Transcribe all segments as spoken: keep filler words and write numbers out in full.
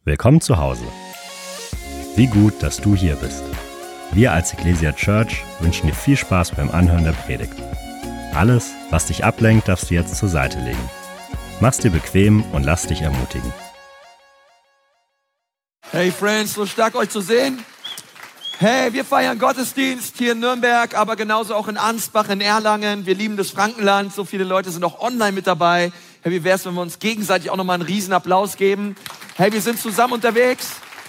Willkommen zu Hause. Wie gut, dass du hier bist. Wir als Ecclesia Church wünschen dir viel Spaß beim Anhören der Predigt. Alles, was dich ablenkt, darfst du jetzt zur Seite legen. Mach's dir bequem und lass dich ermutigen. Hey Friends, so stark euch zu sehen. Hey, wir feiern Gottesdienst hier in Nürnberg, aber genauso auch in Ansbach, in Erlangen. Wir lieben das Frankenland. So viele Leute sind auch online mit dabei. Hey, wie wär's, wenn wir uns gegenseitig auch nochmal einen riesen Applaus geben? Hey, wir sind zusammen unterwegs.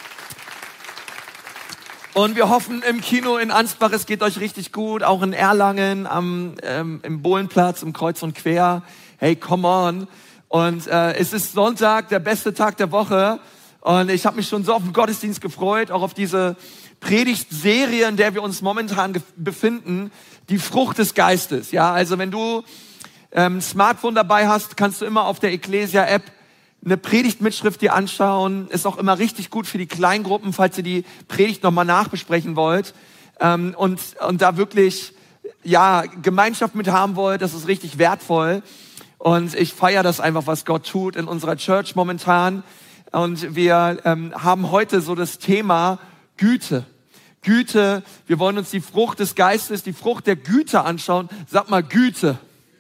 Und wir hoffen im Kino in Ansbach, es geht euch richtig gut. Auch in Erlangen, am, ähm, im Bohlenplatz, im Kreuz und Quer. Hey, come on. Und äh, es ist Sonntag, der beste Tag der Woche. Und ich habe mich schon so auf den Gottesdienst gefreut, auch auf diese Predigtserie, in der wir uns momentan befinden, die Frucht des Geistes. Ja, also wenn du ähm, ein Smartphone dabei hast, kannst du immer auf der Ecclesia-App eine Predigtmitschrift dir anschauen. Ist auch immer richtig gut für die Kleingruppen, falls ihr die Predigt nochmal nachbesprechen wollt. Ähm, und, und da wirklich ja Gemeinschaft mit haben wollt, das ist richtig wertvoll. Und ich feiere das einfach, was Gott tut in unserer Church momentan. Und wir ähm, haben heute so das Thema Güte. Güte, wir wollen uns die Frucht des Geistes, die Frucht der Güte anschauen. Sag mal Güte. Güte.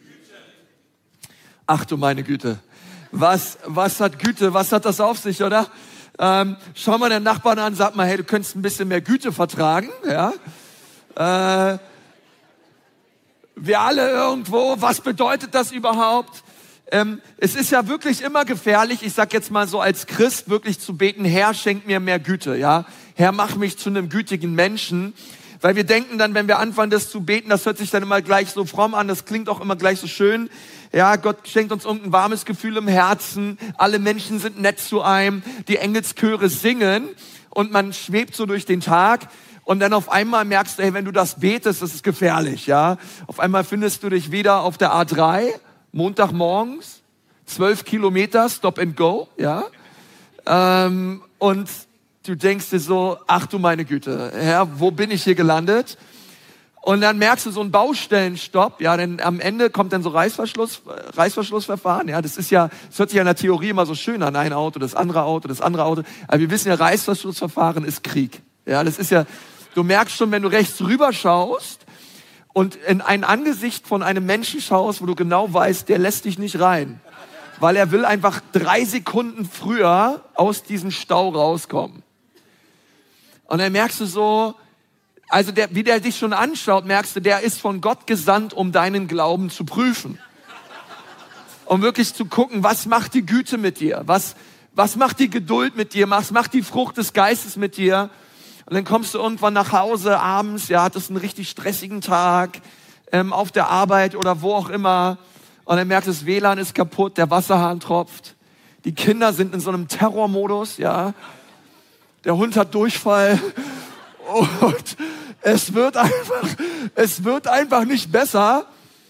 Ach du meine Güte. Was, was hat Güte, was hat das auf sich, oder? Ähm, schau mal den Nachbarn an, sag mal, hey, du könntest ein bisschen mehr Güte vertragen. Ja? Äh, wir alle irgendwo, was bedeutet das überhaupt? Ähm, es ist ja wirklich immer gefährlich, ich sag jetzt mal so als Christ wirklich zu beten, Herr, schenk mir mehr Güte, ja. Herr, mach mich zu einem gütigen Menschen. Weil wir denken dann, wenn wir anfangen, das zu beten, das hört sich dann immer gleich so fromm an, das klingt auch immer gleich so schön. Ja, Gott schenkt uns irgendein warmes Gefühl im Herzen, alle Menschen sind nett zu einem, die Engelschöre singen und man schwebt so durch den Tag. Und dann auf einmal merkst du, hey, wenn du das betest, das ist gefährlich, ja. Auf einmal findest du dich wieder auf der A drei, Montagmorgens, zwölf Kilometer, Stop and Go, ja. Ähm, und du denkst dir so, ach du meine Güte, Herr, wo bin ich hier gelandet? Und dann merkst du so einen Baustellenstopp, ja, denn am Ende kommt dann so Reißverschluss, Reißverschlussverfahren, ja, das ist ja, das hört sich ja in der Theorie immer so schön an, ein Auto, das andere Auto, das andere Auto, aber wir wissen ja, Reißverschlussverfahren ist Krieg, ja, das ist ja, du merkst schon, wenn du rechts rüber schaust und in ein Angesicht von einem Menschen schaust, wo du genau weißt, der lässt dich nicht rein, weil er will einfach drei Sekunden früher aus diesem Stau rauskommen. Und dann merkst du so, also der, wie der dich schon anschaut, merkst du, der ist von Gott gesandt, um deinen Glauben zu prüfen. Um wirklich zu gucken, was macht die Güte mit dir? Was, was macht die Geduld mit dir? Was macht die Frucht des Geistes mit dir? Und dann kommst du irgendwann nach Hause abends, ja, hattest einen richtig stressigen Tag, ähm, auf der Arbeit oder wo auch immer. Und dann merkst du, das W L A N ist kaputt, der Wasserhahn tropft. Die Kinder sind in so einem Terrormodus, ja. Der Hund hat Durchfall und es wird einfach, es wird einfach nicht besser.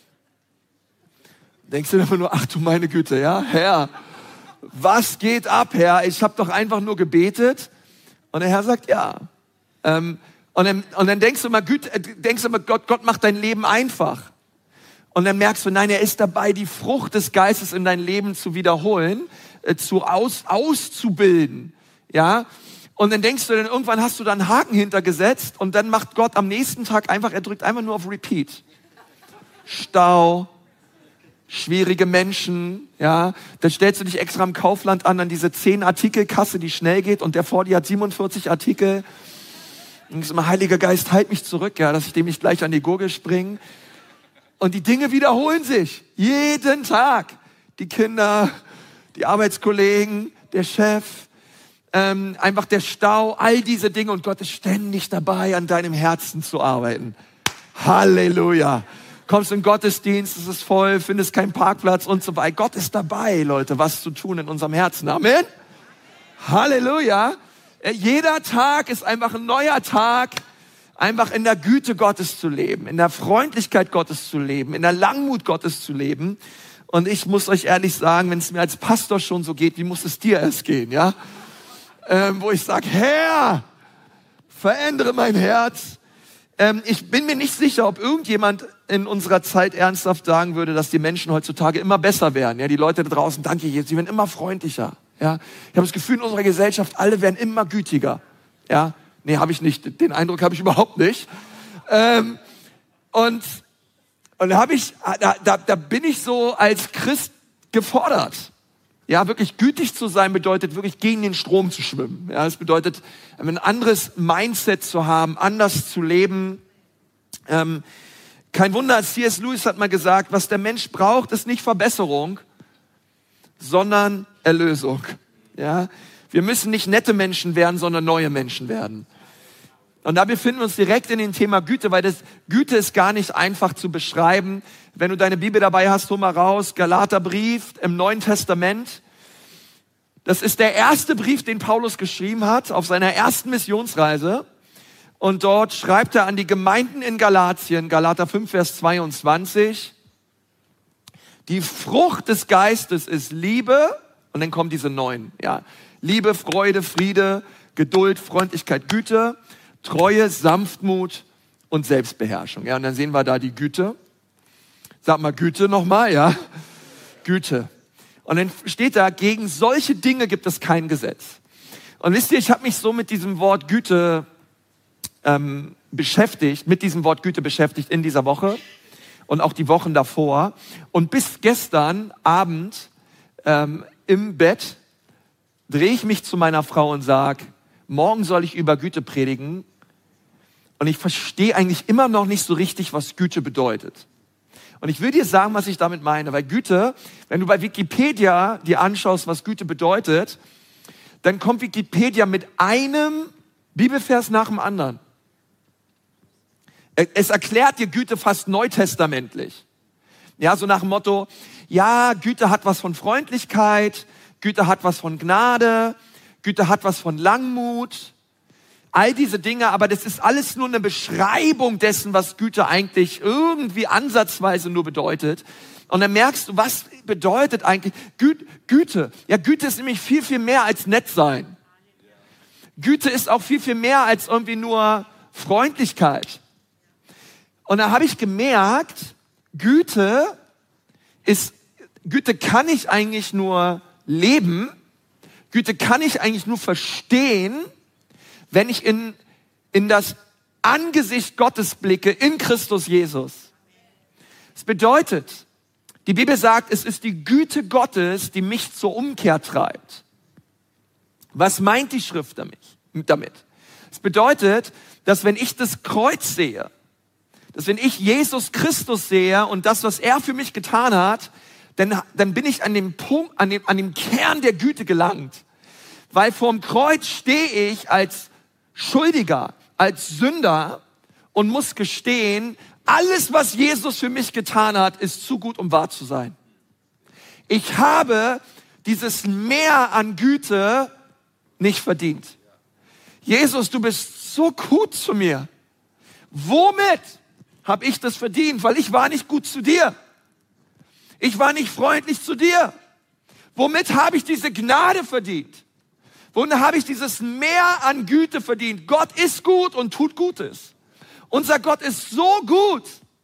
Denkst du immer nur, ach du meine Güte, ja, Herr, was geht ab, Herr? Ich habe doch einfach nur gebetet. Und der Herr sagt, ja. Ähm, und, dann, und dann denkst du immer, Güte, denkst du immer, Gott, Gott macht dein Leben einfach. Und dann merkst du, nein, er ist dabei, die Frucht des Geistes in dein Leben zu wiederholen, äh, zu aus, auszubilden, ja. Und dann denkst du, dann irgendwann hast du da einen Haken hintergesetzt und dann macht Gott am nächsten Tag einfach, er drückt einfach nur auf Repeat. Stau, schwierige Menschen, ja. Dann stellst du dich extra im Kaufland an, an diese zehn Artikelkasse, die schnell geht und der vor dir hat siebenundvierzig Artikel. Und ich sag immer, Heiliger Geist, halt mich zurück, ja, dass ich dem nicht gleich an die Gurgel springe. Und die Dinge wiederholen sich. Jeden Tag. Die Kinder, die Arbeitskollegen, der Chef, Ähm, einfach der Stau, all diese Dinge und Gott ist ständig dabei, an deinem Herzen zu arbeiten. Halleluja. Kommst in den Gottesdienst, es ist voll, findest keinen Parkplatz und so weiter. Gott ist dabei, Leute, was zu tun in unserem Herzen. Amen. Halleluja. Jeder Tag ist einfach ein neuer Tag, einfach in der Güte Gottes zu leben, in der Freundlichkeit Gottes zu leben, in der Langmut Gottes zu leben. Und ich muss euch ehrlich sagen, wenn es mir als Pastor schon so geht, wie muss es dir erst gehen, ja? Ähm, wo ich sage, Herr, verändere mein Herz. Ähm, ich bin mir nicht sicher, ob irgendjemand in unserer Zeit ernsthaft sagen würde, dass die Menschen heutzutage immer besser werden. Ja, die Leute da draußen, danke Jesus, sie werden immer freundlicher. Ja, ich habe das Gefühl, in unserer Gesellschaft, alle werden immer gütiger. Ja, nee, habe ich nicht. Den Eindruck habe ich überhaupt nicht. Ähm, und und da, hab ich, da, da, da bin ich so als Christ gefordert. Ja, wirklich gütig zu sein bedeutet wirklich gegen den Strom zu schwimmen. Ja, das bedeutet, ein anderes Mindset zu haben, anders zu leben. Ähm, kein Wunder, C S Lewis hat mal gesagt, was der Mensch braucht, ist nicht Verbesserung, sondern Erlösung. Ja, wir müssen nicht nette Menschen werden, sondern neue Menschen werden. Und da befinden wir uns direkt in dem Thema Güte, weil das Güte ist gar nicht einfach zu beschreiben. Wenn du deine Bibel dabei hast, hol mal raus, Galaterbrief im Neuen Testament. Das ist der erste Brief, den Paulus geschrieben hat auf seiner ersten Missionsreise. Und dort schreibt er an die Gemeinden in Galatien, Galater fünf, Vers zweiundzwanzig. Die Frucht des Geistes ist Liebe, und dann kommen diese neun, ja. Liebe, Freude, Friede, Geduld, Freundlichkeit, Güte, Treue, Sanftmut und Selbstbeherrschung. Ja, und dann sehen wir da die Güte. Sag mal Güte nochmal, ja. Güte. Und dann steht da, gegen solche Dinge gibt es kein Gesetz. Und wisst ihr, ich habe mich so mit diesem Wort Güte ähm, beschäftigt, mit diesem Wort Güte beschäftigt in dieser Woche und auch die Wochen davor. Und bis gestern Abend ähm, im Bett drehe ich mich zu meiner Frau und sage, morgen soll ich über Güte predigen. Und ich verstehe eigentlich immer noch nicht so richtig, was Güte bedeutet. Und ich will dir sagen, was ich damit meine. Weil Güte, wenn du bei Wikipedia dir anschaust, was Güte bedeutet, dann kommt Wikipedia mit einem Bibelvers nach dem anderen. Es erklärt dir Güte fast neutestamentlich. Ja, so nach dem Motto, ja, Güte hat was von Freundlichkeit, Güte hat was von Gnade, Güte hat was von Langmut. All diese Dinge, aber das ist alles nur eine Beschreibung dessen, was Güte eigentlich irgendwie ansatzweise nur bedeutet. Und dann merkst du, was bedeutet eigentlich Gü- Güte? Ja, Güte ist nämlich viel, viel mehr als nett sein. Güte ist auch viel, viel mehr als irgendwie nur Freundlichkeit. Und da habe ich gemerkt, Güte ist, Güte kann ich eigentlich nur leben, Güte kann ich eigentlich nur verstehen, wenn ich in, in das Angesicht Gottes blicke, in Christus Jesus. Das bedeutet, die Bibel sagt, es ist die Güte Gottes, die mich zur Umkehr treibt. Was meint die Schrift damit? Es bedeutet, dass wenn ich das Kreuz sehe, dass wenn ich Jesus Christus sehe und das, was er für mich getan hat, dann, dann bin ich an dem Punkt, an dem, an dem Kern der Güte gelangt. Weil vorm Kreuz stehe ich als Schuldiger, als Sünder und muss gestehen, alles, was Jesus für mich getan hat, ist zu gut, um wahr zu sein. Ich habe dieses Meer an Güte nicht verdient. Jesus, du bist so gut zu mir. Womit habe ich das verdient? Weil ich war nicht gut zu dir. Ich war nicht freundlich zu dir. Womit habe ich diese Gnade verdient? Womit habe ich dieses Meer an Güte verdient? Gott ist gut und tut Gutes. Unser Gott ist so gut.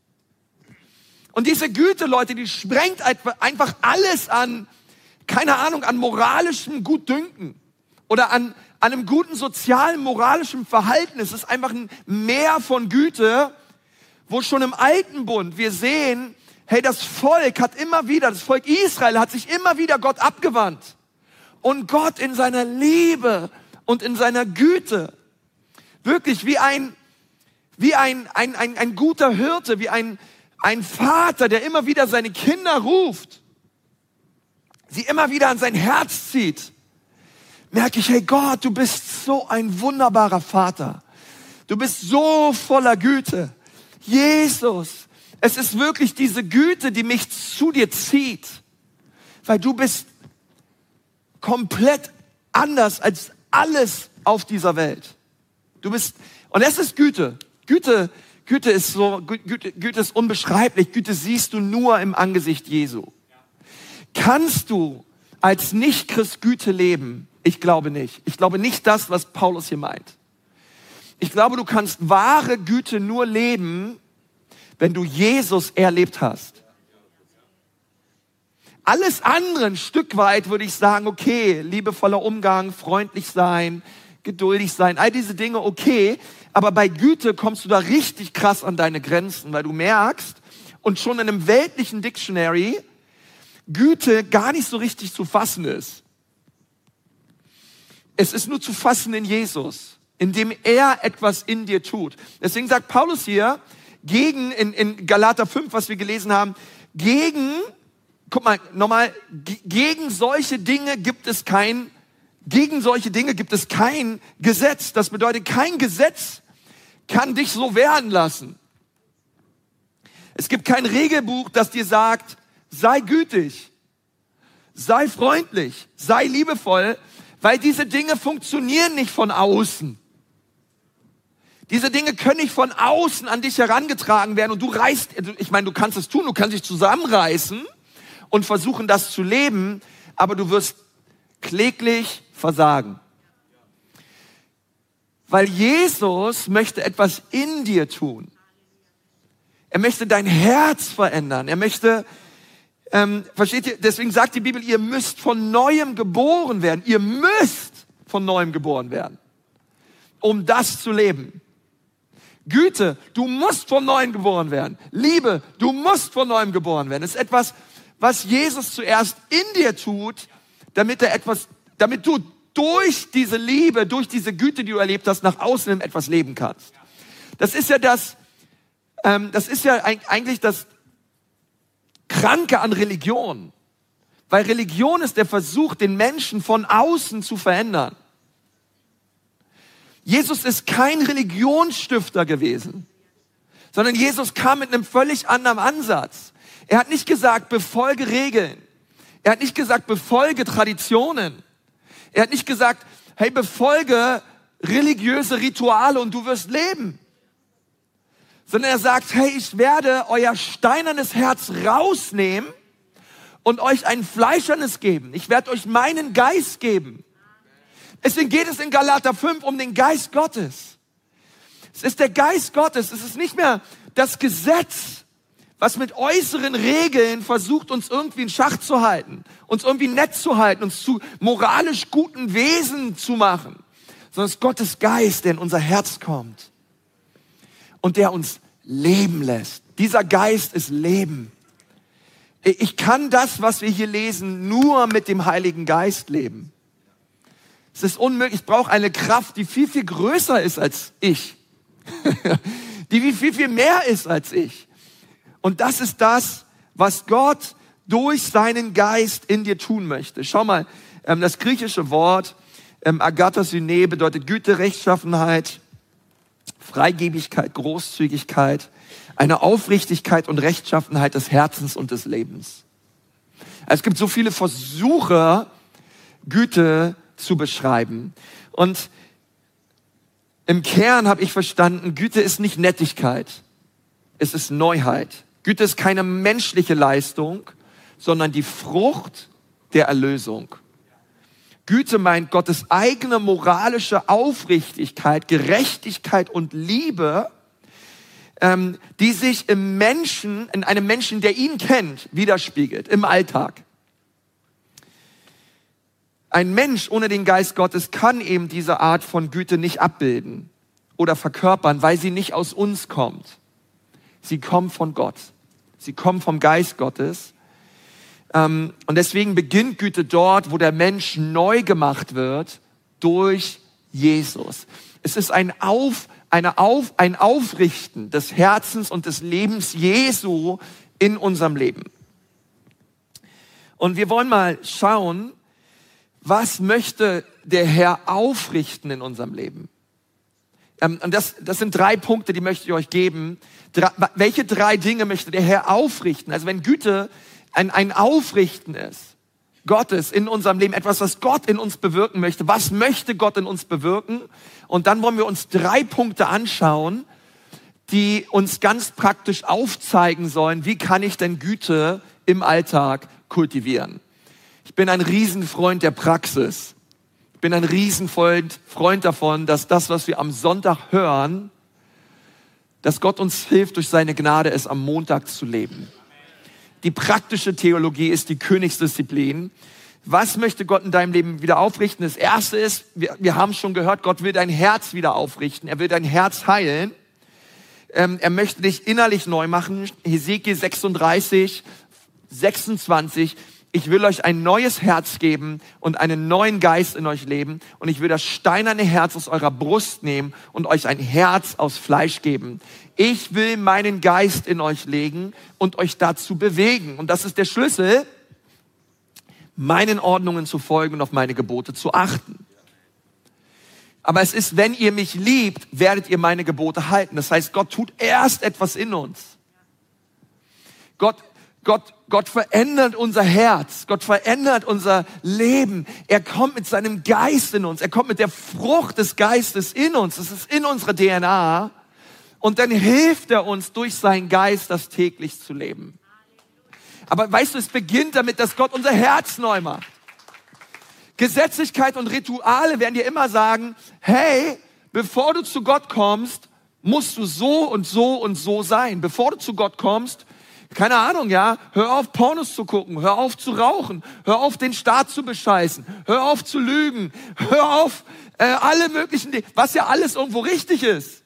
Und diese Güte, Leute, die sprengt einfach alles an, keine Ahnung, an moralischem Gutdünken oder an, an einem guten sozialen, moralischen Verhalten. Es ist einfach ein Meer von Güte, wo schon im Alten Bund wir sehen, hey, das Volk hat immer wieder, das Volk Israel hat sich immer wieder Gott abgewandt. Und Gott in seiner Liebe und in seiner Güte, wirklich wie ein, wie ein, ein, ein, ein guter Hirte, wie ein, ein Vater, der immer wieder seine Kinder ruft, sie immer wieder an sein Herz zieht, merke ich, hey Gott, du bist so ein wunderbarer Vater. Du bist so voller Güte. Jesus, es ist wirklich diese Güte, die mich zu dir zieht, weil du bist komplett anders als alles auf dieser Welt. Du bist, und es ist Güte. Güte, Güte ist so, Güte, Güte ist unbeschreiblich. Güte siehst du nur im Angesicht Jesu. Kannst du als Nicht-Christ Güte leben? Ich glaube nicht. Ich glaube nicht das, was Paulus hier meint. Ich glaube, du kannst wahre Güte nur leben, wenn du Jesus erlebt hast. Alles andere ein Stück weit würde ich sagen, okay, liebevoller Umgang, freundlich sein, geduldig sein, all diese Dinge okay. Aber bei Güte kommst du da richtig krass an deine Grenzen, weil du merkst, und schon in einem weltlichen Dictionary, Güte gar nicht so richtig zu fassen ist. Es ist nur zu fassen in Jesus, indem er etwas in dir tut. Deswegen sagt Paulus hier, gegen, in, in Galater fünf, was wir gelesen haben, gegen, guck mal, nochmal, gegen solche Dinge gibt es kein, gegen solche Dinge gibt es kein Gesetz. Das bedeutet, kein Gesetz kann dich so werden lassen. Es gibt kein Regelbuch, das dir sagt, sei gütig, sei freundlich, sei liebevoll, weil diese Dinge funktionieren nicht von außen. Diese Dinge können nicht von außen an dich herangetragen werden und du reißt, ich meine, du kannst es tun, du kannst dich zusammenreißen und versuchen, das zu leben, aber du wirst kläglich versagen. Weil Jesus möchte etwas in dir tun. Er möchte dein Herz verändern. Er möchte, ähm, versteht ihr, deswegen sagt die Bibel, ihr müsst von Neuem geboren werden. Ihr müsst von Neuem geboren werden, um das zu leben. Güte, du musst von Neuem geboren werden. Liebe, du musst von Neuem geboren werden. Das ist etwas, was Jesus zuerst in dir tut, damit er etwas, damit du durch diese Liebe, durch diese Güte, die du erlebt hast, nach außen etwas leben kannst. Das ist ja das, ähm, das ist ja eigentlich das Kranke an Religion. Weil Religion ist der Versuch, den Menschen von außen zu verändern. Jesus ist kein Religionsstifter gewesen, sondern Jesus kam mit einem völlig anderen Ansatz. Er hat nicht gesagt, befolge Regeln. Er hat nicht gesagt, befolge Traditionen. Er hat nicht gesagt, hey, befolge religiöse Rituale und du wirst leben. Sondern er sagt, hey, ich werde euer steinernes Herz rausnehmen und euch ein fleischernes geben. Ich werde euch meinen Geist geben. Deswegen geht es in Galater fünf um den Geist Gottes. Es ist der Geist Gottes. Es ist nicht mehr das Gesetz, was mit äußeren Regeln versucht, uns irgendwie in Schach zu halten, uns irgendwie nett zu halten, uns zu moralisch guten Wesen zu machen, sondern es ist Gottes Geist, der in unser Herz kommt und der uns leben lässt. Dieser Geist ist Leben. Ich kann das, was wir hier lesen, nur mit dem Heiligen Geist leben. Es ist unmöglich. Ich brauche eine Kraft, die viel, viel größer ist als ich. Die viel, viel mehr ist als ich. Und das ist das, was Gott durch seinen Geist in dir tun möchte. Schau mal, das griechische Wort Agathosune bedeutet Güte, Rechtschaffenheit, Freigebigkeit, Großzügigkeit, eine Aufrichtigkeit und Rechtschaffenheit des Herzens und des Lebens. Es gibt so viele Versuche, Güte zu beschreiben. Und im Kern habe ich verstanden, Güte ist nicht Nettigkeit, es ist Neuheit. Güte ist keine menschliche Leistung, sondern die Frucht der Erlösung. Güte meint Gottes eigene moralische Aufrichtigkeit, Gerechtigkeit und Liebe, ähm, die sich im Menschen, in einem Menschen, der ihn kennt, widerspiegelt, im Alltag. Ein Mensch ohne den Geist Gottes kann eben diese Art von Güte nicht abbilden oder verkörpern, weil sie nicht aus uns kommt. Sie kommt von Gott. Sie kommt vom Geist Gottes. Und deswegen beginnt Güte dort, wo der Mensch neu gemacht wird durch Jesus. Es ist ein, Auf, eine Auf, ein Aufrichten des Herzens und des Lebens Jesu in unserem Leben. Und wir wollen mal schauen, was möchte der Herr aufrichten in unserem Leben? Und das, das sind drei Punkte, die möchte ich euch geben. Drei, welche drei Dinge möchte der Herr aufrichten? Also wenn Güte ein, ein Aufrichten ist, Gottes in unserem Leben, etwas, was Gott in uns bewirken möchte, was möchte Gott in uns bewirken? Und dann wollen wir uns drei Punkte anschauen, die uns ganz praktisch aufzeigen sollen, wie kann ich denn Güte im Alltag kultivieren? Ich bin ein Riesenfreund der Praxis. Ich bin ein Riesenfreund Freund davon, dass das, was wir am Sonntag hören, dass Gott uns hilft, durch seine Gnade es am Montag zu leben. Die praktische Theologie ist die Königsdisziplin. Was möchte Gott in deinem Leben wieder aufrichten? Das Erste ist, wir, wir haben schon gehört, Gott will dein Herz wieder aufrichten. Er will dein Herz heilen. Ähm, er möchte dich innerlich neu machen. Hesekiel sechsunddreißig, sechsundzwanzig. Ich will euch ein neues Herz geben und einen neuen Geist in euch leben. Und ich will das steinerne Herz aus eurer Brust nehmen und euch ein Herz aus Fleisch geben. Ich will meinen Geist in euch legen und euch dazu bewegen. Und das ist der Schlüssel, meinen Ordnungen zu folgen und auf meine Gebote zu achten. Aber es ist, wenn ihr mich liebt, werdet ihr meine Gebote halten. Das heißt, Gott tut erst etwas in uns. Gott Gott, Gott verändert unser Herz. Gott verändert unser Leben. Er kommt mit seinem Geist in uns. Er kommt mit der Frucht des Geistes in uns. Das ist in unserer D N A. Und dann hilft er uns durch seinen Geist, das täglich zu leben. Aber weißt du, es beginnt damit, dass Gott unser Herz neu macht. Gesetzlichkeit und Rituale werden dir immer sagen, hey, bevor du zu Gott kommst, musst du so und so und so sein. Bevor du zu Gott kommst, keine Ahnung, ja, hör auf, Pornos zu gucken, hör auf zu rauchen, hör auf, den Staat zu bescheißen, hör auf zu lügen, hör auf, äh, alle möglichen Dinge, was ja alles irgendwo richtig ist.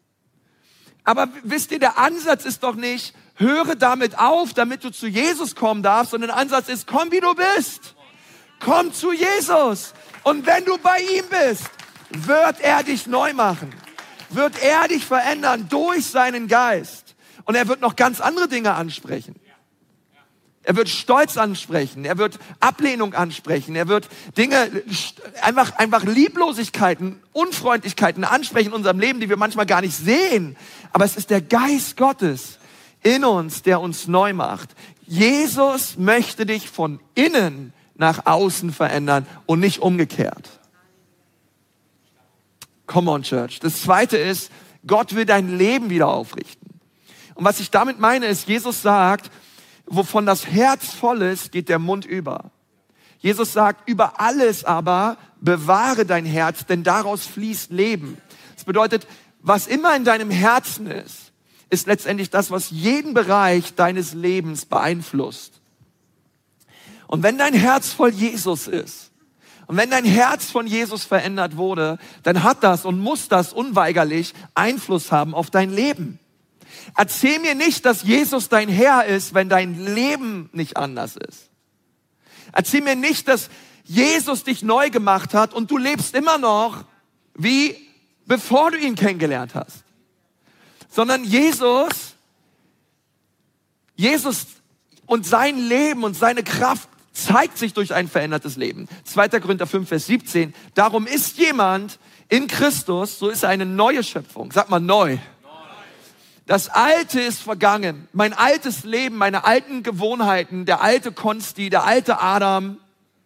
Aber wisst ihr, der Ansatz ist doch nicht, höre damit auf, damit du zu Jesus kommen darfst, sondern der Ansatz ist, komm wie du bist. Komm zu Jesus. Und wenn du bei ihm bist, wird er dich neu machen, wird er dich verändern durch seinen Geist. Und er wird noch ganz andere Dinge ansprechen. Er wird Stolz ansprechen. Er wird Ablehnung ansprechen. Er wird Dinge, einfach, einfach Lieblosigkeiten, Unfreundlichkeiten ansprechen in unserem Leben, die wir manchmal gar nicht sehen. Aber es ist der Geist Gottes in uns, der uns neu macht. Jesus möchte dich von innen nach außen verändern und nicht umgekehrt. Come on, Church. Das Zweite ist, Gott will dein Leben wieder aufrichten. Und was ich damit meine, ist, Jesus sagt, wovon das Herz voll ist, geht der Mund über. Jesus sagt, über alles aber bewahre dein Herz, denn daraus fließt Leben. Das bedeutet, was immer in deinem Herzen ist, ist letztendlich das, was jeden Bereich deines Lebens beeinflusst. Und wenn dein Herz voll Jesus ist, und wenn dein Herz von Jesus verändert wurde, dann hat das und muss das unweigerlich Einfluss haben auf dein Leben. Erzähl mir nicht, dass Jesus dein Herr ist, wenn dein Leben nicht anders ist. Erzähl mir nicht, dass Jesus dich neu gemacht hat und du lebst immer noch wie bevor du ihn kennengelernt hast. Sondern Jesus, Jesus und sein Leben und seine Kraft zeigt sich durch ein verändertes Leben. zweiter Korinther fünf, Vers siebzehn. Darum ist jemand in Christus, so ist er eine neue Schöpfung. Sag mal neu. Das Alte ist vergangen. Mein altes Leben, meine alten Gewohnheiten, der alte Konsti, der alte Adam.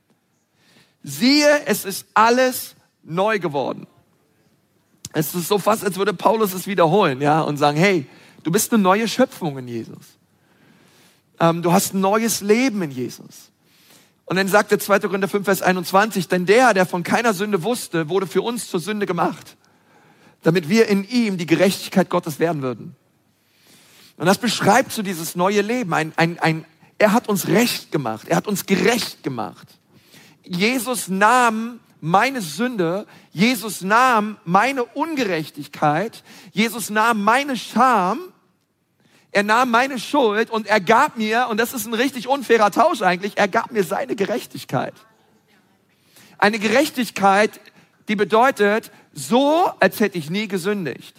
Siehe, es ist alles neu geworden. Es ist so fast, als würde Paulus es wiederholen, ja, und sagen, hey, du bist eine neue Schöpfung in Jesus. Ähm, du hast ein neues Leben in Jesus. Und dann sagt der zweiter Korinther fünf, Vers einundzwanzig, denn der, der von keiner Sünde wusste, wurde für uns zur Sünde gemacht, damit wir in ihm die Gerechtigkeit Gottes werden würden. Und das beschreibt so dieses neue Leben. Ein, ein, ein, er hat uns recht gemacht. Er hat uns gerecht gemacht. Jesus nahm meine Sünde. Jesus nahm meine Ungerechtigkeit. Jesus nahm meine Scham. Er nahm meine Schuld und er gab mir, und das ist ein richtig unfairer Tausch eigentlich, er gab mir seine Gerechtigkeit. Eine Gerechtigkeit, die bedeutet, so, als hätte ich nie gesündigt.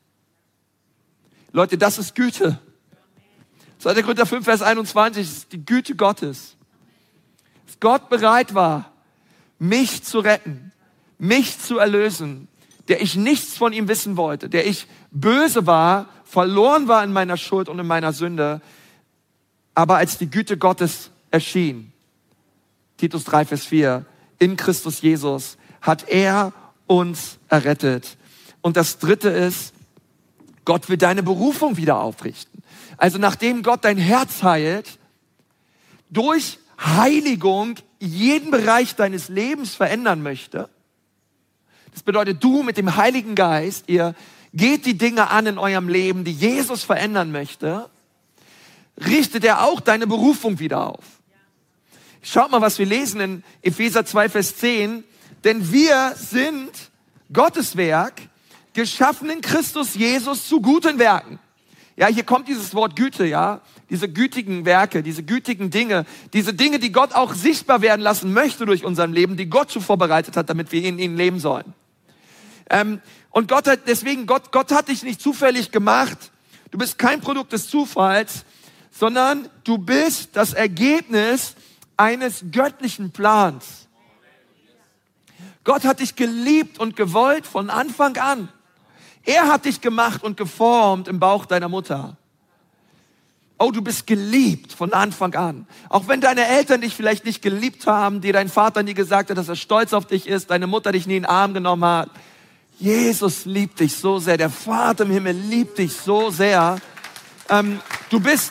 Leute, das ist Güte. zweiter Korinther fünf, Vers einundzwanzig ist die Güte Gottes. Dass Gott bereit war, mich zu retten, mich zu erlösen, der ich nichts von ihm wissen wollte, der ich böse war, verloren war in meiner Schuld und in meiner Sünde, aber als die Güte Gottes erschien, Titus drei, Vers vier, in Christus Jesus, hat er uns errettet. Und das Dritte ist, Gott will deine Berufung wieder aufrichten. Also nachdem Gott dein Herz heilt, durch Heiligung jeden Bereich deines Lebens verändern möchte. Das bedeutet, du mit dem Heiligen Geist, ihr geht die Dinge an in eurem Leben, die Jesus verändern möchte. richtet er auch deine Berufung wieder auf. Schaut mal, was wir lesen in Epheser zwei, Vers zehn. Denn wir sind Gottes Werk, geschaffen in Christus Jesus zu guten Werken. Ja, hier kommt dieses Wort Güte, ja. Diese gütigen Werke, diese gütigen Dinge, diese Dinge, die Gott auch sichtbar werden lassen möchte durch unser Leben, die Gott schon vorbereitet hat, damit wir in ihnen leben sollen. Ähm, und Gott hat, deswegen, Gott, Gott hat dich nicht zufällig gemacht. Du bist kein Produkt des Zufalls, sondern du bist das Ergebnis eines göttlichen Plans. Gott hat dich geliebt und gewollt von Anfang an. Er hat dich gemacht und geformt im Bauch deiner Mutter. Oh, du bist geliebt von Anfang an. Auch wenn deine Eltern dich vielleicht nicht geliebt haben, dir dein Vater nie gesagt hat, dass er stolz auf dich ist, deine Mutter dich nie in den Arm genommen hat. Jesus liebt dich so sehr. Der Vater im Himmel liebt dich so sehr. Ähm, du bist,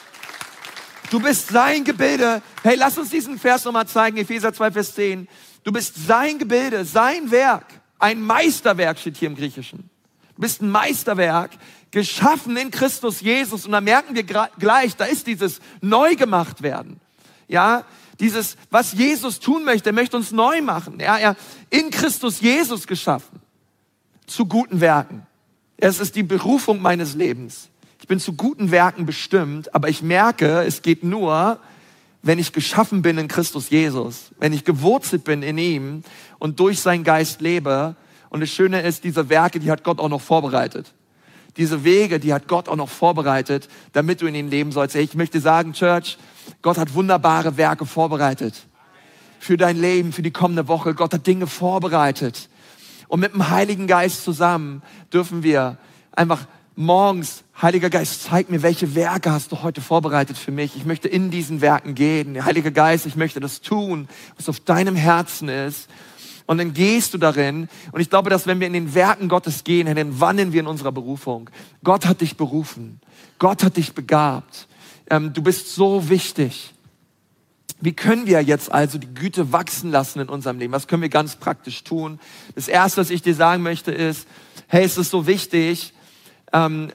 du bist sein Gebilde. Hey, lass uns diesen Vers nochmal zeigen, Epheser zwei, Vers zehn. Du bist sein Gebilde, sein Werk. Ein Meisterwerk steht hier im Griechischen. Du bist ein Meisterwerk, geschaffen in Christus Jesus. Und da merken wir gleich, da ist dieses Neugemacht-Werden. Ja, dieses, was Jesus tun möchte, er möchte uns neu machen. Ja, er in Christus Jesus geschaffen. Zu guten Werken. Es ist die Berufung meines Lebens. Ich bin zu guten Werken bestimmt, aber ich merke, es geht nur, wenn ich geschaffen bin in Christus Jesus. Wenn ich gewurzelt bin in ihm und durch seinen Geist lebe. Und das Schöne ist, diese Werke, die hat Gott auch noch vorbereitet. Diese Wege, die hat Gott auch noch vorbereitet, damit du in ihnen leben sollst. Ich möchte sagen, Church, Gott hat wunderbare Werke vorbereitet. Für dein Leben, für die kommende Woche. Gott hat Dinge vorbereitet. Und mit dem Heiligen Geist zusammen dürfen wir einfach morgens, Heiliger Geist, zeig mir, welche Werke hast du heute vorbereitet für mich. Ich möchte in diesen Werken gehen. Heiliger Geist, ich möchte das tun, was auf deinem Herzen ist. Und dann gehst du darin. Und ich glaube, dass wenn wir in den Werken Gottes gehen, dann wandeln wir in unserer Berufung. Gott hat dich berufen. Gott hat dich begabt. Ähm, du bist so wichtig. Wie können wir jetzt also die Güte wachsen lassen in unserem Leben? Was können wir ganz praktisch tun? Das Erste, was ich dir sagen möchte, ist, hey, es ist so wichtig, ähm,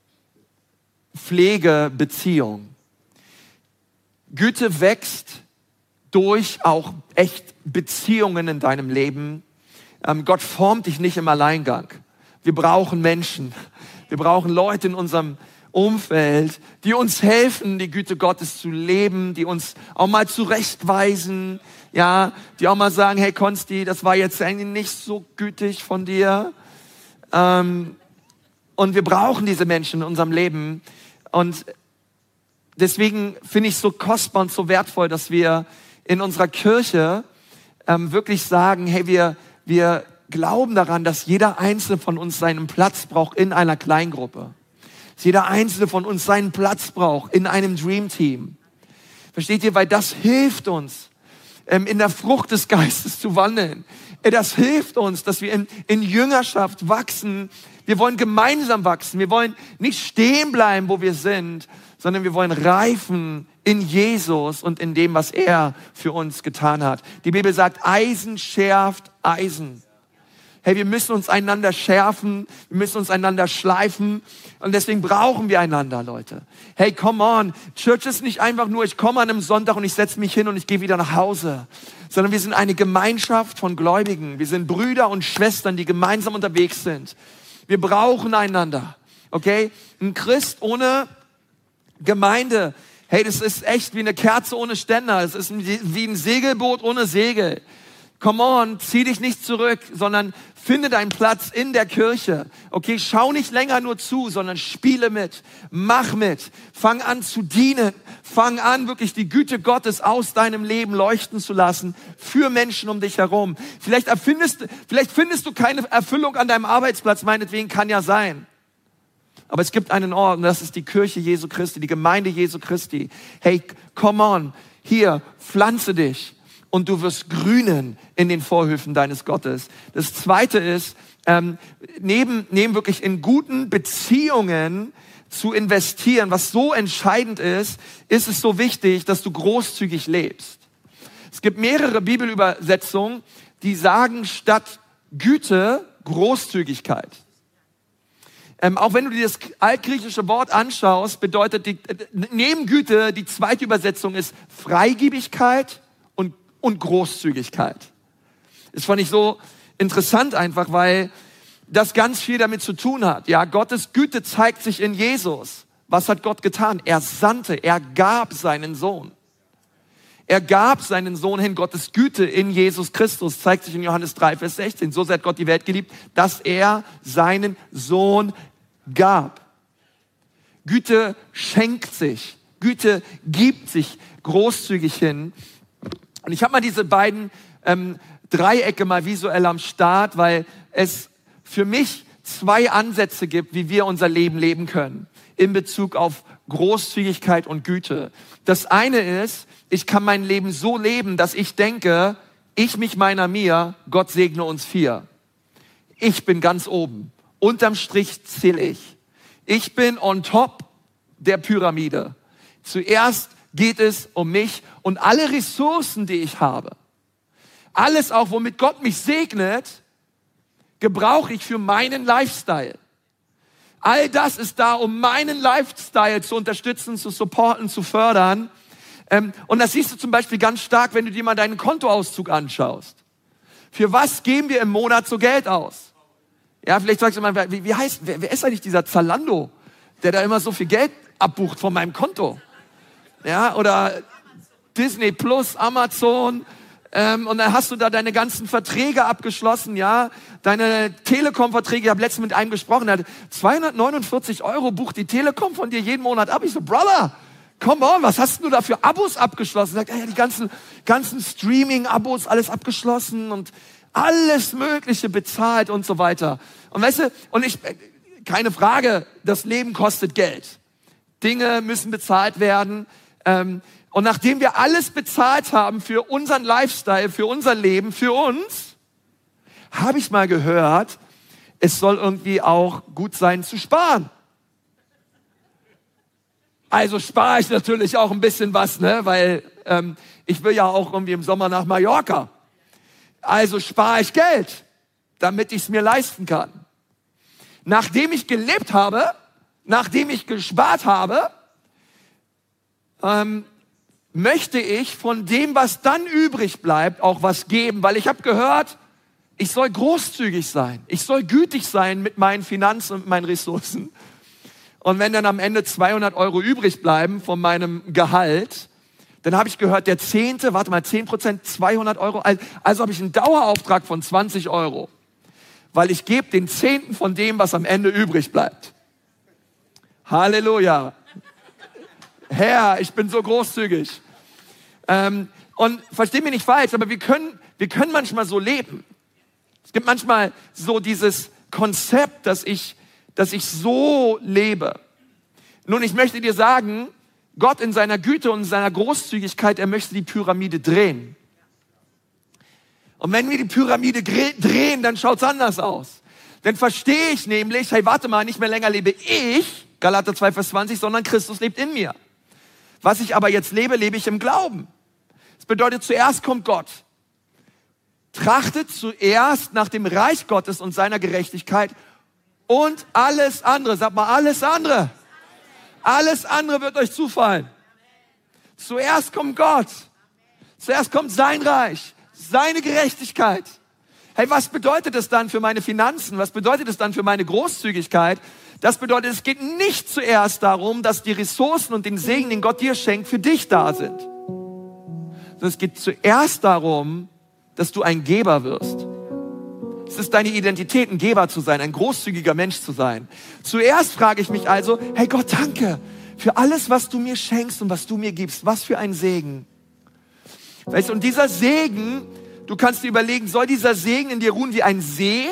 Pflege, Beziehung. Güte wächst durch auch echt Beziehungen in deinem Leben. Ähm, Gott formt dich nicht im Alleingang. Wir brauchen Menschen. Wir brauchen Leute in unserem Umfeld, die uns helfen, die Güte Gottes zu leben, die uns auch mal zurechtweisen, ja, die auch mal sagen, hey Konsti, das war jetzt eigentlich nicht so gütig von dir. Ähm, und wir brauchen diese Menschen in unserem Leben. Und deswegen finde ich es so kostbar und so wertvoll, dass wir in unserer Kirche ähm, wirklich sagen, hey, wir, wir glauben daran, dass jeder Einzelne von uns seinen Platz braucht in einer Kleingruppe. Dass jeder Einzelne von uns seinen Platz braucht in einem Dream Team. Versteht ihr? Weil das hilft uns, ähm, in der Frucht des Geistes zu wandeln. Äh, das hilft uns, dass wir in, in Jüngerschaft wachsen. Wir wollen gemeinsam wachsen. Wir wollen nicht stehen bleiben, wo wir sind, sondern wir wollen reifen in Jesus und in dem, was er für uns getan hat. Die Bibel sagt, Eisen schärft Eisen. Hey, wir müssen uns einander schärfen, wir müssen uns einander schleifen und deswegen brauchen wir einander, Leute. Hey, come on, Church ist nicht einfach nur, ich komme an einem Sonntag und ich setze mich hin und ich gehe wieder nach Hause, sondern wir sind eine Gemeinschaft von Gläubigen. Wir sind Brüder und Schwestern, die gemeinsam unterwegs sind. Wir brauchen einander, okay? Ein Christ ohne Gemeinde, hey, das ist echt wie eine Kerze ohne Ständer. Es ist wie ein Segelboot ohne Segel. Come on, zieh dich nicht zurück, sondern finde deinen Platz in der Kirche. Okay, schau nicht länger nur zu, sondern spiele mit, mach mit, fang an zu dienen, fang an wirklich die Güte Gottes aus deinem Leben leuchten zu lassen für Menschen um dich herum. Vielleicht erfindest, vielleicht findest du keine Erfüllung an deinem Arbeitsplatz, meinetwegen kann ja sein. Aber es gibt einen Ort und das ist die Kirche Jesu Christi, die Gemeinde Jesu Christi. Hey, come on, hier, pflanze dich und du wirst grünen in den Vorhöfen deines Gottes. Das Zweite ist, ähm, neben, neben wirklich in guten Beziehungen zu investieren, was so entscheidend ist, ist es so wichtig, dass du großzügig lebst. Es gibt mehrere Bibelübersetzungen, die sagen statt Güte Großzügigkeit. Ähm, auch wenn du dir das altgriechische Wort anschaust, bedeutet die, äh, neben Güte, die zweite Übersetzung ist Freigebigkeit und, und Großzügigkeit. Das fand ich so interessant einfach, weil das ganz viel damit zu tun hat. Ja, Gottes Güte zeigt sich in Jesus. Was hat Gott getan? Er sandte, er gab seinen Sohn. Er gab seinen Sohn hin. Gottes Güte in Jesus Christus zeigt sich in Johannes drei, Vers sechzehn. So sehr hat Gott die Welt geliebt, dass er seinen Sohn gab. Güte schenkt sich. Güte gibt sich großzügig hin. Und ich habe mal diese beiden ähm, Dreiecke mal visuell am Start, weil es für mich zwei Ansätze gibt, wie wir unser Leben leben können in Bezug auf Großzügigkeit und Güte. Das eine ist, ich kann mein Leben so leben, dass ich denke, ich, mich, meiner, mir, Gott segne uns vier. Ich bin ganz oben. Unterm Strich zähle ich. Ich bin on top der Pyramide. Zuerst geht es um mich und alle Ressourcen, die ich habe. Alles auch, womit Gott mich segnet, gebrauche ich für meinen Lifestyle. All das ist da, um meinen Lifestyle zu unterstützen, zu supporten, zu fördern. Ähm, und das siehst du zum Beispiel ganz stark, wenn du dir mal deinen Kontoauszug anschaust. Für was geben wir im Monat so Geld aus? Ja, vielleicht sagst du mal, wie, wie heißt, wer, wer ist eigentlich dieser Zalando, der da immer so viel Geld abbucht von meinem Konto? Ja, oder Disney Plus, Amazon. Ähm, und dann hast du da deine ganzen Verträge abgeschlossen, ja, deine Telekom-Verträge. Ich habe letztens mit einem gesprochen, der hat zweihundertneunundvierzig Euro bucht die Telekom von dir jeden Monat ab. Ich so, Brother, come on, was hast du da für Abos abgeschlossen? Sagt, ja, die ganzen, ganzen Streaming-Abos, alles abgeschlossen und alles Mögliche bezahlt und so weiter. Und weißt du, und ich, keine Frage, das Leben kostet Geld. Dinge müssen bezahlt werden. Ähm, Und nachdem wir alles bezahlt haben für unseren Lifestyle, für unser Leben, für uns, habe ich mal gehört, es soll irgendwie auch gut sein zu sparen. Also spare ich natürlich auch ein bisschen was, ne? Weil ähm, ich will ja auch irgendwie im Sommer nach Mallorca. Also spare ich Geld, damit ich es mir leisten kann. Nachdem ich gelebt habe, nachdem ich gespart habe, ähm, möchte ich von dem, was dann übrig bleibt, auch was geben. Weil ich habe gehört, ich soll großzügig sein. Ich soll gütig sein mit meinen Finanzen und mit meinen Ressourcen. Und wenn dann am Ende zweihundert Euro übrig bleiben von meinem Gehalt, dann habe ich gehört, der Zehnte, warte mal, zehn Prozent, zweihundert Euro. Also habe ich einen Dauerauftrag von zwanzig Euro. Weil ich gebe den Zehnten von dem, was am Ende übrig bleibt. Halleluja. Herr, ich bin so großzügig. Ähm, und versteh mich nicht falsch, aber wir können, wir können manchmal so leben. Es gibt manchmal so dieses Konzept, dass ich, dass ich so lebe. Nun, ich möchte dir sagen, Gott in seiner Güte und in seiner Großzügigkeit, er möchte die Pyramide drehen. Und wenn wir die Pyramide drehen, dann schaut's anders aus. Dann verstehe ich nämlich, hey, warte mal, nicht mehr länger lebe ich, Galater zwei, Vers zwanzig, sondern Christus lebt in mir. Was ich aber jetzt lebe, lebe ich im Glauben. Das bedeutet, zuerst kommt Gott. Trachtet zuerst nach dem Reich Gottes und seiner Gerechtigkeit und alles andere. Sag mal, alles andere. Alles andere wird euch zufallen. Zuerst kommt Gott. Zuerst kommt sein Reich, seine Gerechtigkeit. Hey, was bedeutet das dann für meine Finanzen? Was bedeutet das dann für meine Großzügigkeit? Das bedeutet, es geht nicht zuerst darum, dass die Ressourcen und den Segen, den Gott dir schenkt, für dich da sind. Sondern es geht zuerst darum, dass du ein Geber wirst. Es ist deine Identität, ein Geber zu sein, ein großzügiger Mensch zu sein. Zuerst frage ich mich also, hey Gott, danke für alles, was du mir schenkst und was du mir gibst. Was für ein Segen. Weißt du, und dieser Segen, du kannst dir überlegen, soll dieser Segen in dir ruhen wie ein See?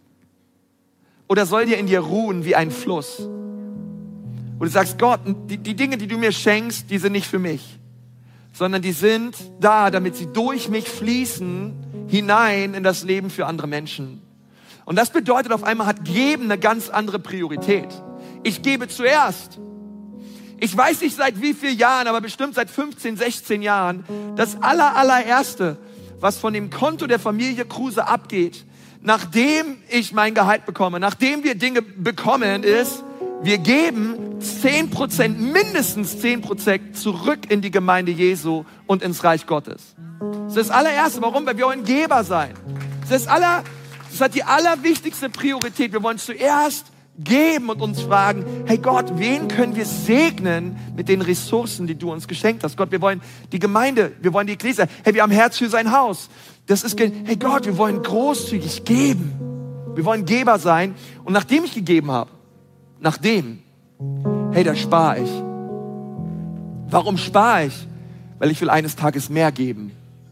Oder soll dir in dir ruhen wie ein Fluss? Und du sagst, Gott, die, die Dinge, die du mir schenkst, die sind nicht für mich, sondern die sind da, damit sie durch mich fließen, hinein in das Leben für andere Menschen. Und das bedeutet, auf einmal hat Geben eine ganz andere Priorität. Ich gebe zuerst. Ich weiß nicht seit wie vielen Jahren, aber bestimmt seit fünfzehn, sechzehn Jahren, das aller, allererste, was von dem Konto der Familie Kruse abgeht, nachdem ich mein Gehalt bekomme, nachdem wir Dinge bekommen, ist, wir geben zehn Prozent, mindestens zehn Prozent zurück in die Gemeinde Jesu und ins Reich Gottes. Das ist das allererste. Warum? Weil wir wollen Geber sein. Das ist aller, das hat die allerwichtigste Priorität. Wir wollen zuerst geben und uns fragen, hey Gott, wen können wir segnen mit den Ressourcen, die du uns geschenkt hast? Gott, wir wollen die Gemeinde, wir wollen die Ekklesia. Hey, wir haben Herz für sein Haus. Das ist, hey Gott, wir wollen großzügig geben. Wir wollen Geber sein. Und nachdem ich gegeben habe, nachdem, hey, da spare ich. Warum spare ich? Weil ich will eines Tages mehr geben.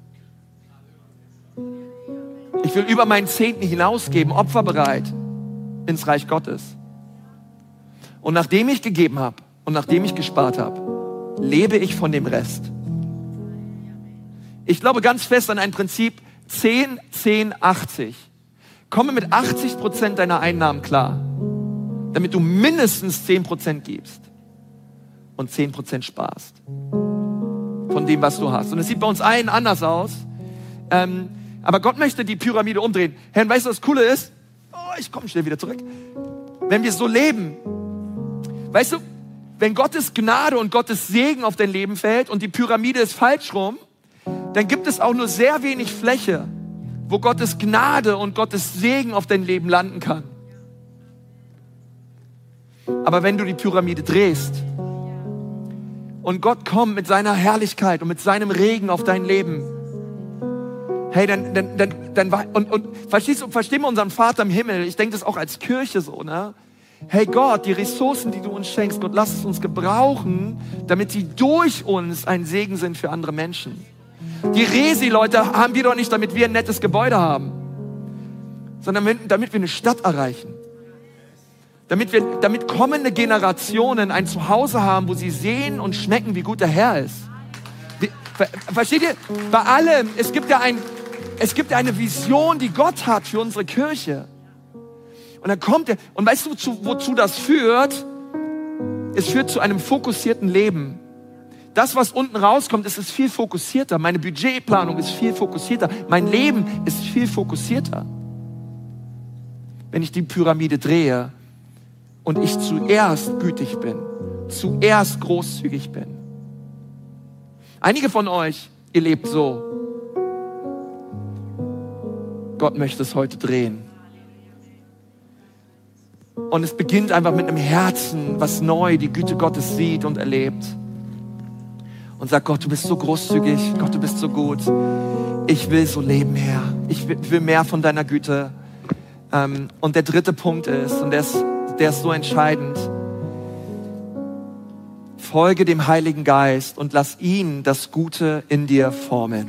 Ich will über meinen Zehnten hinausgeben, opferbereit ins Reich Gottes. Und nachdem ich gegeben habe und nachdem ich gespart habe, lebe ich von dem Rest. Ich glaube ganz fest an ein Prinzip zehn, zehn, achtzig. Komme mit achtzig Prozent deiner Einnahmen klar, damit du mindestens zehn Prozent gibst und zehn Prozent sparst von dem, was du hast. Und es sieht bei uns allen anders aus. Ähm, aber Gott möchte die Pyramide umdrehen. Herr, weißt du, was das Coole ist? Oh, ich komme schnell wieder zurück. Wenn wir so leben, weißt du, wenn Gottes Gnade und Gottes Segen auf dein Leben fällt und die Pyramide ist falsch rum, dann gibt es auch nur sehr wenig Fläche, wo Gottes Gnade und Gottes Segen auf dein Leben landen kann. Aber wenn du die Pyramide drehst und Gott kommt mit seiner Herrlichkeit und mit seinem Regen auf dein Leben, hey, dann, dann, dann, dann und, und verstehst du, verstehen wir unseren Vater im Himmel? Ich denke das auch als Kirche so, ne? Hey Gott, die Ressourcen, die du uns schenkst, Gott, lass es uns gebrauchen, damit sie durch uns ein Segen sind für andere Menschen. Die Resi-Leute haben wir doch nicht, damit wir ein nettes Gebäude haben, sondern damit wir eine Stadt erreichen. Damit wir, damit kommende Generationen ein Zuhause haben, wo sie sehen und schmecken, wie gut der Herr ist. Wie, ver, versteht ihr? Bei allem, es gibt ja ein, es gibt ja eine Vision, die Gott hat für unsere Kirche. Und dann kommt er, und weißt du, wozu, wozu das führt? Es führt zu einem fokussierten Leben. Das, was unten rauskommt, ist, ist viel fokussierter. Meine Budgetplanung ist viel fokussierter. Mein Leben ist viel fokussierter. Wenn ich die Pyramide drehe und ich zuerst gütig bin, zuerst großzügig bin. Einige von euch, ihr lebt so. Gott möchte es heute drehen. Und es beginnt einfach mit einem Herzen, was neu die Güte Gottes sieht und erlebt. Und sagt, Gott, du bist so großzügig, Gott, du bist so gut. Ich will so leben, Herr. Ich will mehr von deiner Güte. Und der dritte Punkt ist, und der ist, der ist so entscheidend, folge dem Heiligen Geist und lass ihn das Gute in dir formen.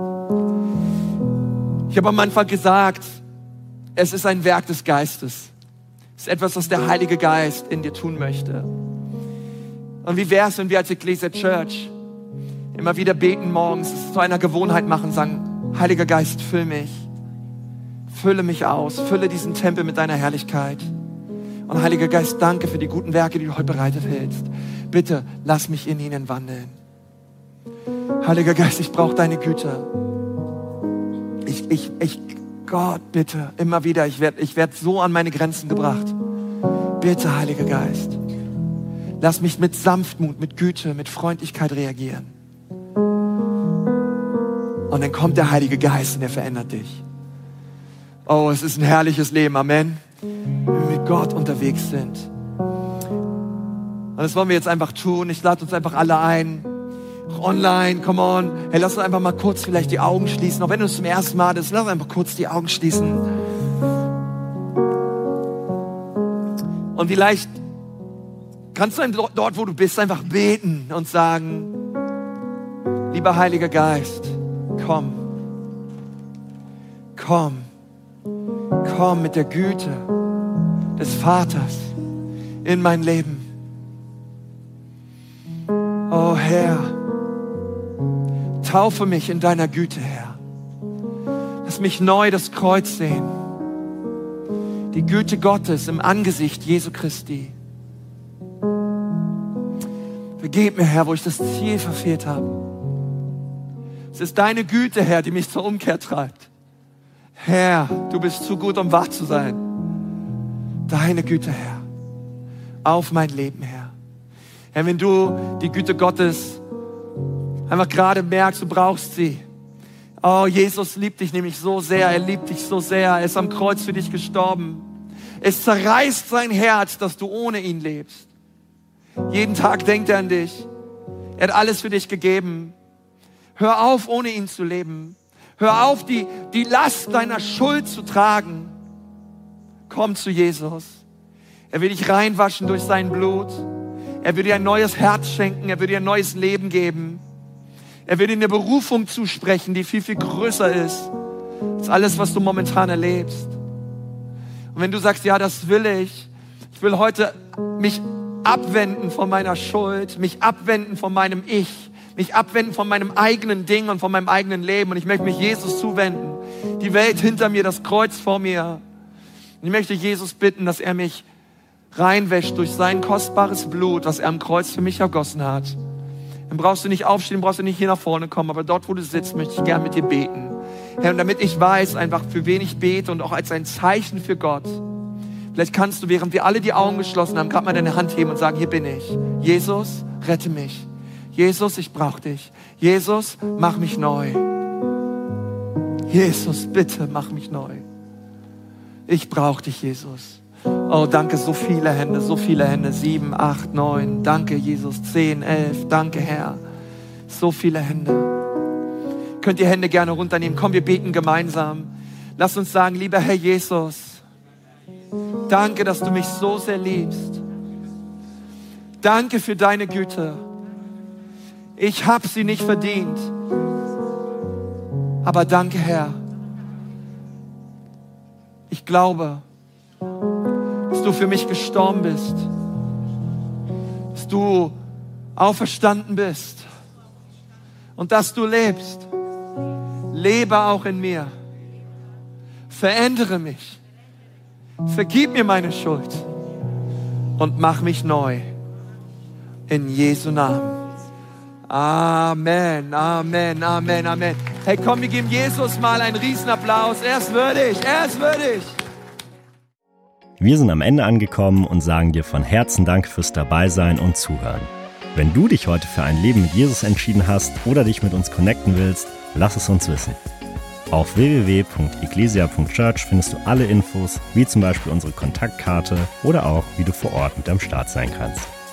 Ich habe am Anfang gesagt, es ist ein Werk des Geistes. Es ist etwas, was der Heilige Geist in dir tun möchte. Und wie wäre es, wenn wir als Ecclesia Church immer wieder beten morgens, es zu einer Gewohnheit machen, sagen, Heiliger Geist, füll mich. Fülle mich aus, fülle diesen Tempel mit deiner Herrlichkeit. Und Heiliger Geist, danke für die guten Werke, die du heute bereitet hältst. Bitte, lass mich in ihnen wandeln. Heiliger Geist, ich brauche deine Güte. Ich, ich, ich, Gott, bitte, immer wieder, ich werde ich werd so an meine Grenzen gebracht. Bitte, Heiliger Geist, lass mich mit Sanftmut, mit Güte, mit Freundlichkeit reagieren. Und dann kommt der Heilige Geist und er verändert dich. Oh, es ist ein herrliches Leben, Amen. Wenn wir mit Gott unterwegs sind. Und das wollen wir jetzt einfach tun. Ich lade uns einfach alle ein. Online, come on. Hey, lass uns einfach mal kurz vielleicht die Augen schließen. Auch wenn du es zum ersten Mal bist, lass uns einfach kurz die Augen schließen. Und vielleicht kannst du dort, wo du bist, einfach beten und sagen, lieber Heiliger Geist, komm. Komm. Komm mit der Güte des Vaters in mein Leben. Oh Herr, taufe mich in deiner Güte, Herr. Lass mich neu das Kreuz sehen. Die Güte Gottes im Angesicht Jesu Christi. Vergib mir, Herr, wo ich das Ziel verfehlt habe. Es ist deine Güte, Herr, die mich zur Umkehr treibt. Herr, du bist zu gut, um wahr zu sein. Deine Güte, Herr, auf mein Leben, Herr. Herr, wenn du die Güte Gottes einfach gerade merkst, du brauchst sie. Oh, Jesus liebt dich nämlich so sehr, er liebt dich so sehr, er ist am Kreuz für dich gestorben. Es zerreißt sein Herz, dass du ohne ihn lebst. Jeden Tag denkt er an dich. Er hat alles für dich gegeben. Hör auf, ohne ihn zu leben. Hör auf, die, die Last deiner Schuld zu tragen. Komm zu Jesus. Er will dich reinwaschen durch sein Blut. Er will dir ein neues Herz schenken. Er will dir ein neues Leben geben. Er will dir eine Berufung zusprechen, die viel, viel größer ist als alles, was du momentan erlebst. Und wenn du sagst, ja, das will ich. Ich will heute mich abwenden von meiner Schuld, mich abwenden von meinem Ich, mich abwenden von meinem eigenen Ding und von meinem eigenen Leben. Und ich möchte mich Jesus zuwenden. Die Welt hinter mir, das Kreuz vor mir. Und ich möchte Jesus bitten, dass er mich reinwäscht durch sein kostbares Blut, was er am Kreuz für mich ergossen hat. Dann brauchst du nicht aufstehen, brauchst du nicht hier nach vorne kommen, aber dort, wo du sitzt, möchte ich gerne mit dir beten. Herr, und damit ich weiß einfach, für wen ich bete und auch als ein Zeichen für Gott. Vielleicht kannst du, während wir alle die Augen geschlossen haben, gerade mal deine Hand heben und sagen, hier bin ich. Jesus, rette mich. Jesus, ich brauche dich. Jesus, mach mich neu. Jesus, bitte, mach mich neu. Ich brauche dich, Jesus. Oh, danke, so viele Hände, so viele Hände. Sieben, acht, neun. Danke, Jesus. Zehn, elf. Danke, Herr. So viele Hände. Könnt ihr Hände gerne runternehmen. Komm, wir beten gemeinsam. Lass uns sagen, lieber Herr Jesus, danke, dass du mich so sehr liebst. Danke für deine Güte. Ich habe sie nicht verdient. Aber danke, Herr. Ich glaube, dass du für mich gestorben bist. Dass du auferstanden bist. Und dass du lebst. Lebe auch in mir. Verändere mich. Vergib mir meine Schuld. Und mach mich neu. In Jesu Namen. Amen, Amen, Amen, Amen. Hey, komm, wir geben Jesus mal einen Riesenapplaus. Er ist würdig, er ist würdig. Wir sind am Ende angekommen und sagen dir von Herzen Dank fürs Dabeisein und Zuhören. Wenn du dich heute für ein Leben mit Jesus entschieden hast oder dich mit uns connecten willst, lass es uns wissen. Auf w w w punkt ecclesia punkt church findest du alle Infos, wie zum Beispiel unsere Kontaktkarte oder auch, wie du vor Ort mit am Start sein kannst.